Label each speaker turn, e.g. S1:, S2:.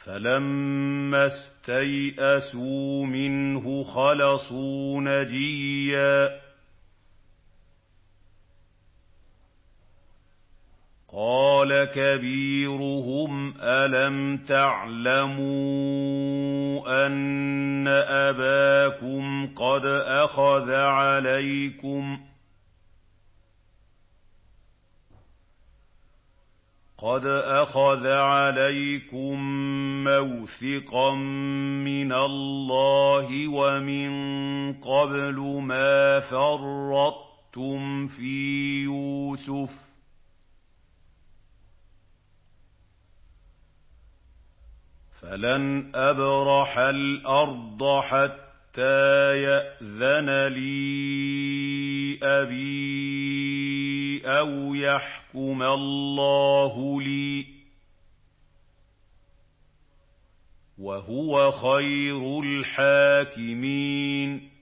S1: فَلَمَّا اسْتَيْأَسُوا مِنْهُ خَلَصُوا نَجِيًّا قَالَ كَبِيرُهُمْ أَلَمْ تَعْلَمُوا أَنَّ أَبَاكُمْ قَدْ أَخَذَ عَلَيْكُم مَّوْثِقًا مِّنَ اللَّهِ وَمِن قَبْلُ مَا فَرَّطتُمْ فِي يُوسُفَ ۖ فَلَنْ أَبْرَحَ الْأَرْضَ حَتَّىٰ يَأْذَنَ لِي أَبِي أَوْ يَحْكُمَ اللَّهُ لِي ۖ وَهُوَ خَيْرُ الْحَاكِمِينَ